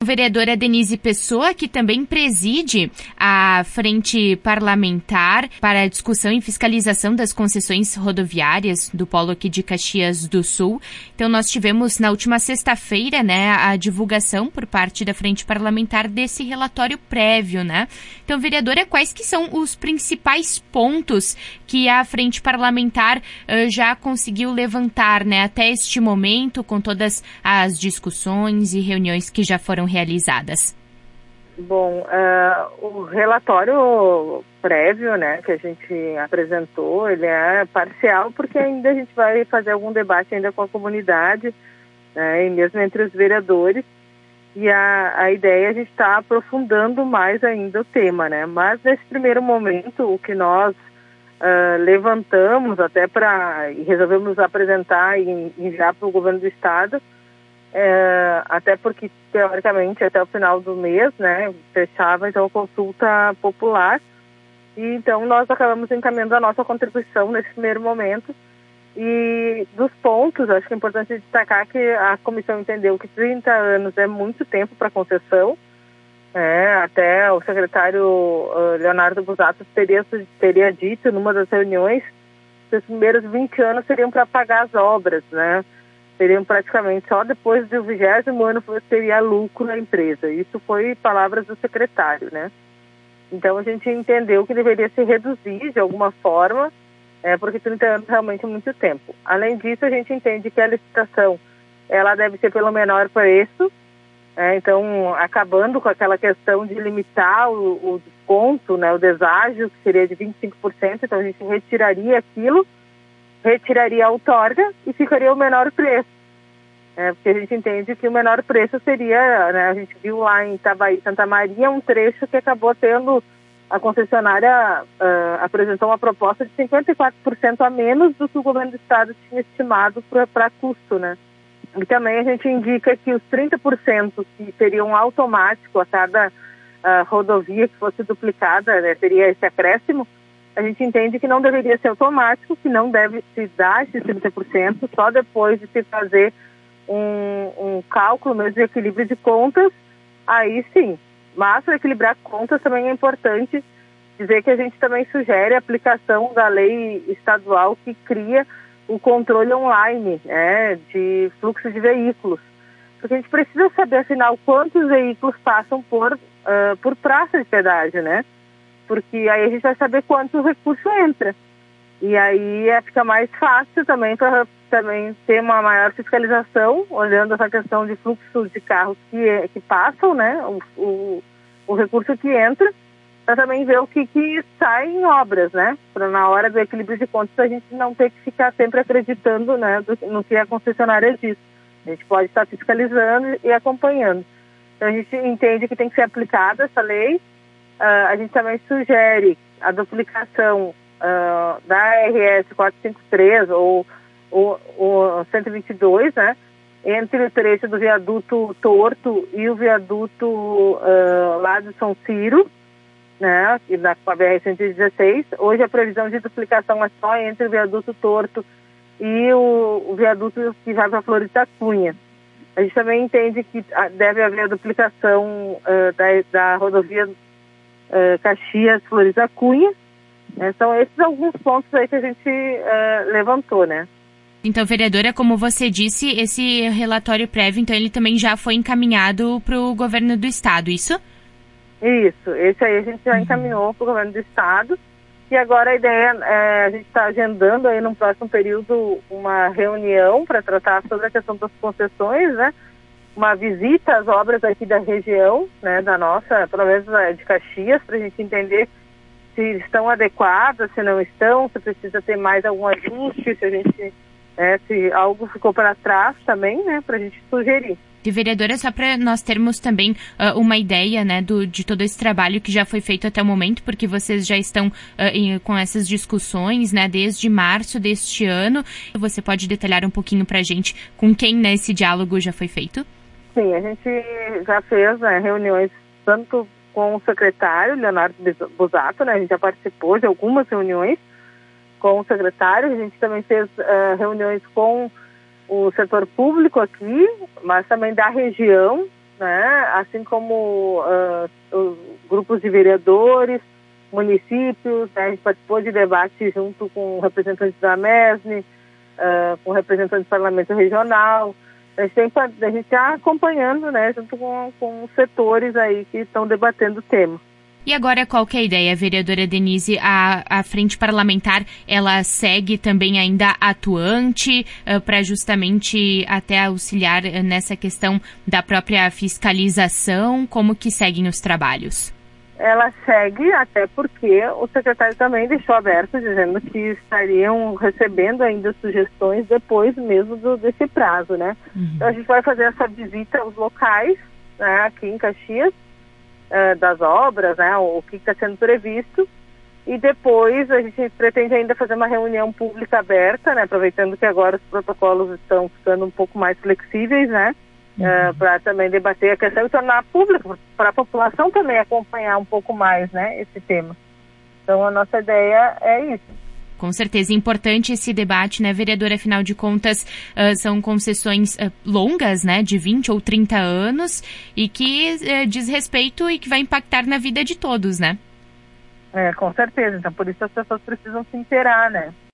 Vereadora Denise Pessoa, que também preside a Frente Parlamentar para a discussão e fiscalização das concessões rodoviárias do polo aqui de Caxias do Sul. Então, nós tivemos na última sexta-feira, né, a divulgação por parte da Frente Parlamentar desse relatório prévio, né? Então, vereadora, quais que são os principais pontos que a Frente Parlamentar já conseguiu levantar, né, até este momento, com todas as discussões e reuniões que já foram realizadas? Bom, o relatório prévio, né, que a gente apresentou, ele é parcial porque ainda a gente vai fazer algum debate ainda com a comunidade, né, e mesmo entre os vereadores, e a ideia é a gente está aprofundando mais ainda o tema, né, mas nesse primeiro momento o que nós levantamos até e resolvemos apresentar e enviar para o governo do estado, até porque, teoricamente, até o final do mês, né, fechava então a consulta popular, e então nós acabamos encaminhando a nossa contribuição nesse primeiro momento. E dos pontos, acho que é importante destacar que a comissão entendeu que 30 anos é muito tempo para concessão, até o secretário Leonardo Busato teria dito numa das reuniões que os primeiros 20 anos seriam para pagar as obras, né? Seriam praticamente só depois do 20º ano teria lucro na empresa. Isso foi palavras do secretário, né? Então a gente entendeu que deveria se reduzir de alguma forma, porque 30 anos realmente é muito tempo. Além disso, a gente entende que a licitação ela deve ser pelo menor preço, então acabando com aquela questão de limitar o desconto, né, o deságio, que seria de 25%, então a gente retiraria aquilo, retiraria a outorga e ficaria o menor preço. Porque a gente entende que o menor preço seria, né, a gente viu lá em Itabaí, Santa Maria, um trecho que acabou tendo, a concessionária apresentou uma proposta de 54% a menos do que o governo do estado tinha estimado para custo, né? E também a gente indica que os 30% que seriam automático a cada rodovia que fosse duplicada, né, teria esse acréscimo. A gente entende que não deveria ser automático, que não deve se dar esses 30%, só depois de se fazer um cálculo mesmo de equilíbrio de contas, aí sim. Mas para equilibrar contas também é importante dizer que a gente também sugere a aplicação da lei estadual que cria o controle online, de fluxo de veículos. Porque a gente precisa saber, afinal, quantos veículos passam por praça de pedágio, né? Porque aí a gente vai saber quanto recurso entra. E aí fica mais fácil também para também ter uma maior fiscalização, olhando essa questão de fluxo de carros que passam, né? O recurso que entra, para também ver o que sai em obras, né? Para na hora do equilíbrio de contas a gente não ter que ficar sempre acreditando, né, no que a concessionária diz. A gente pode estar fiscalizando e acompanhando. Então a gente entende que tem que ser aplicada essa lei. A gente também sugere a duplicação da RS 453 ou 122, né, entre o trecho do viaduto Torto e o viaduto lá de São Ciro, né, e da BR-116. Hoje a previsão de duplicação é só entre o viaduto Torto e o viaduto que vai para Flores da Cunha. A gente também entende que deve haver a duplicação da rodovia Caxias-Flores da Cunha. São esses alguns pontos aí que a gente levantou, né? Então, vereadora, como você disse, esse relatório prévio, então, ele também já foi encaminhado para o governo do estado, isso? Isso, esse aí a gente já encaminhou para o governo do estado, e agora a ideia a gente está agendando aí no próximo período uma reunião para tratar sobre a questão das concessões, né? Uma visita às obras aqui da região, né, da nossa, pelo menos de Caxias, para a gente entender se estão adequadas, se não estão, se precisa ter mais algum ajuste, se a gente, se algo ficou para trás também, né, para a gente sugerir. De vereadora, só para nós termos também uma ideia, né, de todo esse trabalho que já foi feito até o momento, porque vocês já estão com essas discussões, né, desde março deste ano. Você pode detalhar um pouquinho para a gente com quem, né, esse diálogo já foi feito? Sim, a gente já fez, né, reuniões tanto com o secretário Leonardo Busato, né, a gente já participou de algumas reuniões com o secretário, a gente também fez reuniões com o setor público aqui, mas também da região, né? Assim como os grupos de vereadores, municípios, né? A gente participou de debate junto com representantes da MESNE, com representantes do Parlamento Regional. A gente está acompanhando, né, junto com os setores aí que estão debatendo o tema. E agora, qual que é a ideia, vereadora Denise? A frente parlamentar, ela segue também ainda atuante para justamente até auxiliar nessa questão da própria fiscalização? Como que seguem os trabalhos? Ela segue, até porque o secretário também deixou aberto, dizendo que estariam recebendo ainda sugestões depois mesmo desse prazo, né? Uhum. Então a gente vai fazer essa visita aos locais, né, aqui em Caxias, das obras, né, o que está sendo previsto, e depois a gente pretende ainda fazer uma reunião pública aberta, né, aproveitando que agora os protocolos estão ficando um pouco mais flexíveis, né, para também debater a questão e tornar público, para a população também acompanhar um pouco mais, né, esse tema. Então a nossa ideia é isso. Com certeza, é importante esse debate, né, vereadora? Afinal de contas, são concessões longas, né, de 20 ou 30 anos, e que diz respeito e que vai impactar na vida de todos, né? Com certeza. Então, por isso as pessoas precisam se inteirar, né?